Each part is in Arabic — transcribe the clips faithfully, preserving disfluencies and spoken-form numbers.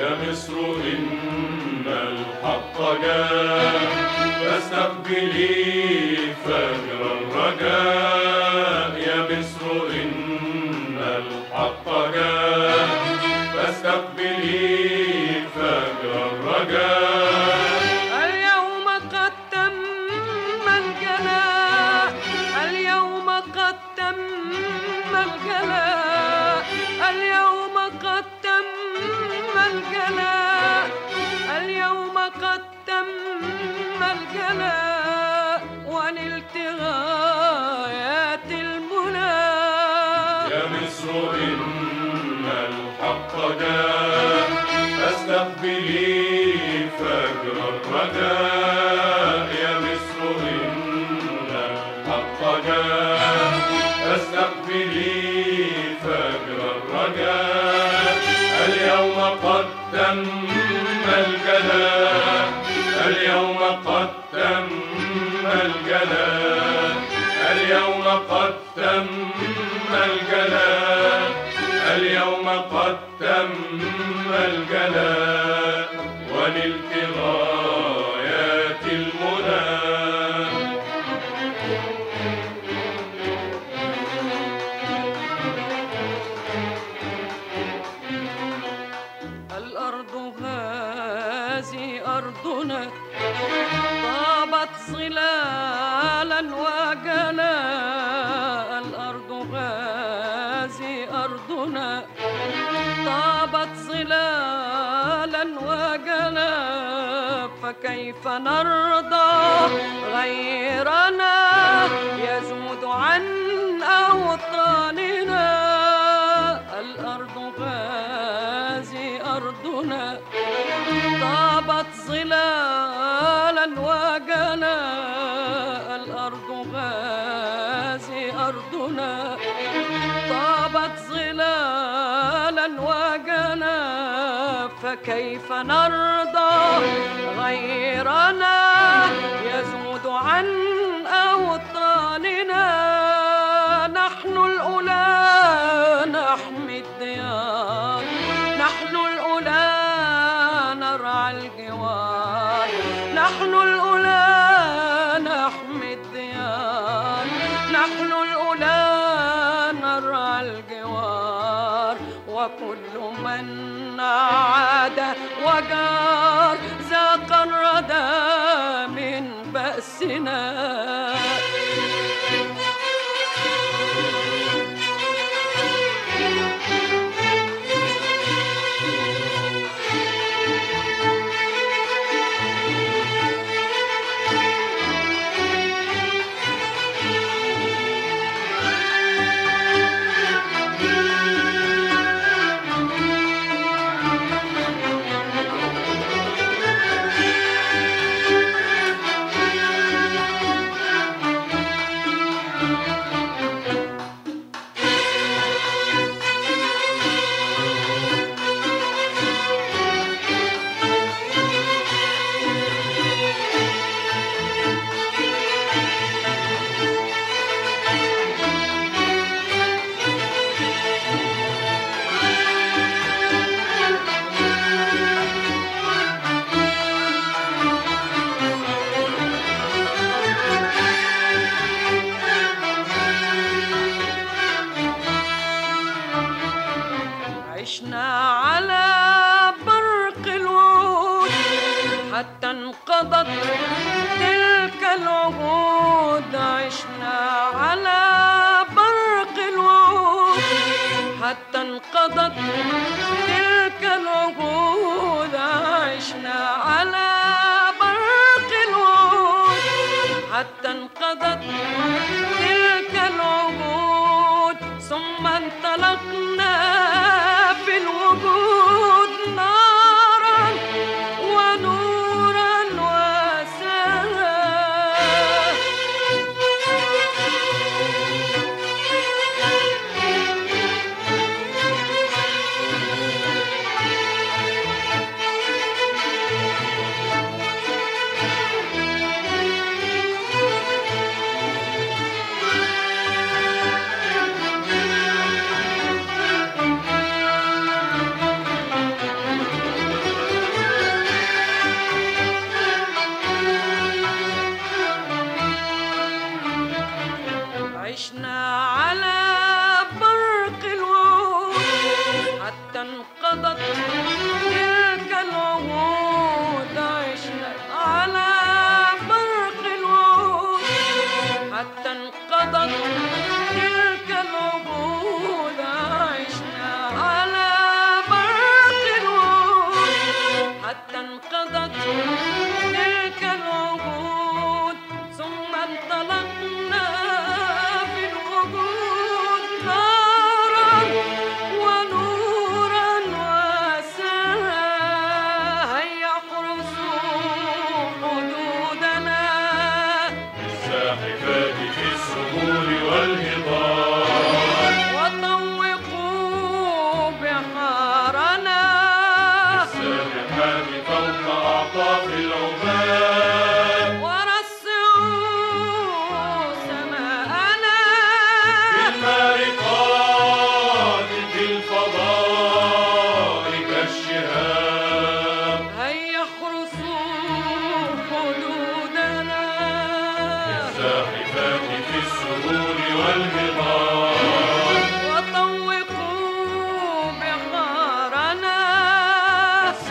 مصر إن الحق جاء فاستقبلي فجر الرجاء. يا مصر إن الحق جاء فاستقبلي فجر الرجاء. اليوم قد تم الجلاء، اليوم قد تم الجلاء، اليوم قد تم الجلاء، اليوم قد تم الجلاء ونلت غايات المنى. يا مصر إن الحق جاء فاستقبلي فجر الرجاء. يا مصر إن الحق جاء فاستقبلي فجر الرجاء. اليوم قد تم الجلاء، اليوم قد تم الجلاء، اليوم قد تم الجلاء، اليوم قد تم الجلاء ونلت غايات المنى. الأرض هذه أرضنا طابت ظلالا وجلاء. الأرض هذه أرضنا طابت ظلالا وجلاء. فكيف نرضى غيرنا يزود عن أوطاننا. الأرض هذه أرضنا طابت ظلالا وجلاء. الأرض هذه أرضنا طابت ظلالا وجلاء. فكيف نرضى غيرنا يزود عن أوطاننا. نحن الأولى نحمي الديار، نحن الأولى نرعى الجوار، نحن الأولى نحمي الديار، نحن الأولى نرعى الجوار. وكل من عاد وجار ذاق الردى من بأسنا. عشنا على برق الوعود حتى انقضت تلك العهود. عشنا على برق الوعود حتى انقضت تلك العهود. عشنا على برق الوعود حتى انقضت تلك العهود. ثم انطلقنا في الوجود نارا ونورا وسلام.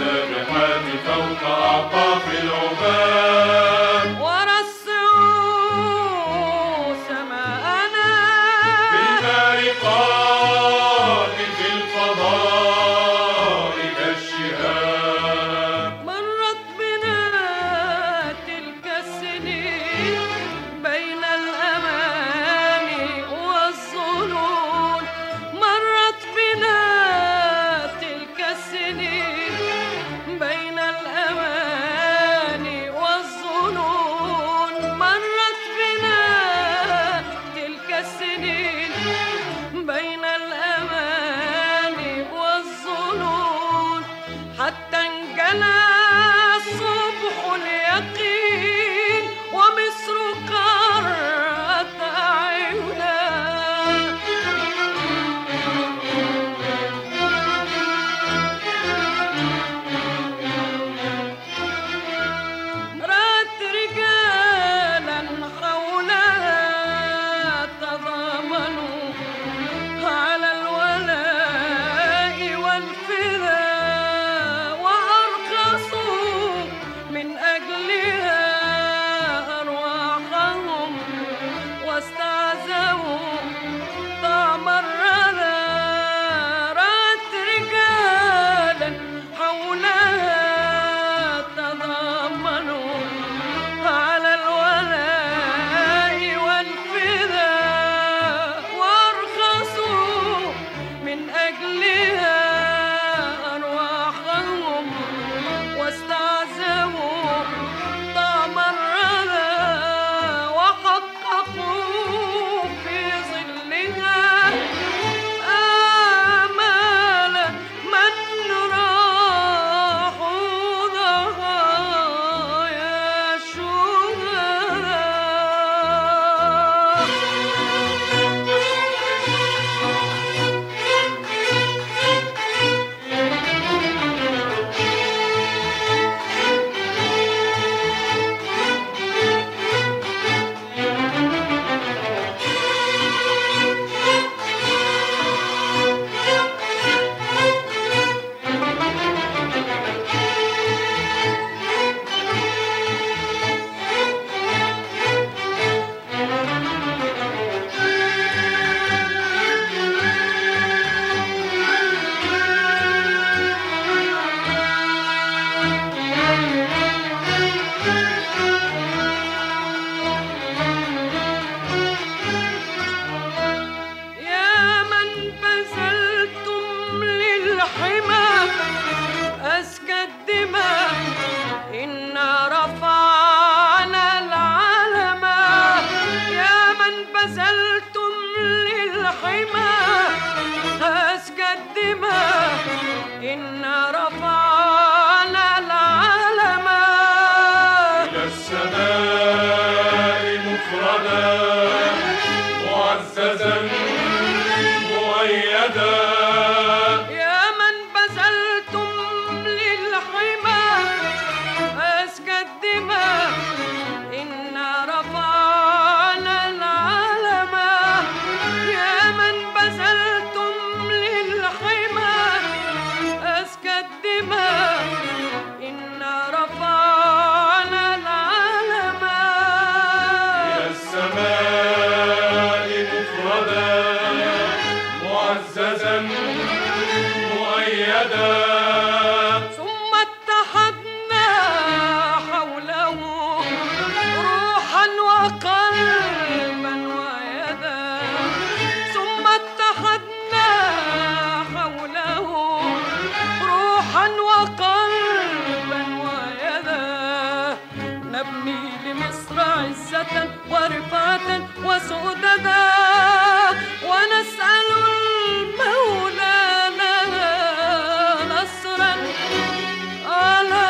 السابحات فوق أعطاف العباب ورصعوا سماءنا بالبارقات في الفضاء كالشهاب. مرت بنا تلك السنين بين الأماني والظنون، مرت بنا تلك السنين بين الأماني والظنون، مرت بنا تلك السنين بين الأماني والظنون، حتى انجلى صبح اليقين ومصر قرت أعيننا. رأت رجالا حولها تضامنوا على الولاء والفداء، وأرخصوا من أجلها أرواحهم واستعزوا طعم الردى. رأت رجالا حولها تضامنوا على الولاء والفداء، وأرخصوا من أجلها أرواحهم واستعزوا طعم الردى، وحققوا في ظلها آمال من راحوا ضحايا الشهداء. يا من بذلتم للحمى أزكى الدماء، إنا رفعنا العلم. يا من بذلتم للحمى أزكى الدماء، إنا رفعنا العلم. إلى السماء مفردا معززا مؤيدا. يا من بذلتم للحمى أزكى الدماء، إنا رفعنا العلم. يا من بذلتم للحمى أزكى الدماء، إنا رفعنا العلم. إلى السماء مفردا معززا مؤيدا. ثم اتحدنا حوله روحا وقلبا ويدا، ثم اتحدنا حوله روحا وقلبا ويدا، نبني لمصر عزة ورفعة وسؤددا، ونسأل المولى لها نصرا على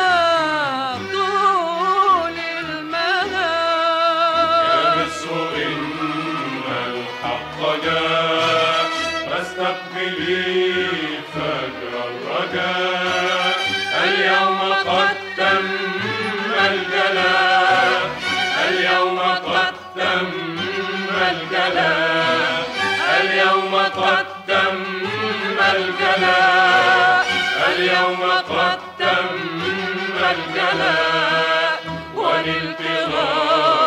طول المدى. يا مصر إن الحق جاء فاستقبلي فجر الرجاء. اليوم قد تم الجلاء، اليوم قد تم الجلاء، اليوم قد تم الجلاء، اليوم قد تم الجلاء ونلت غاية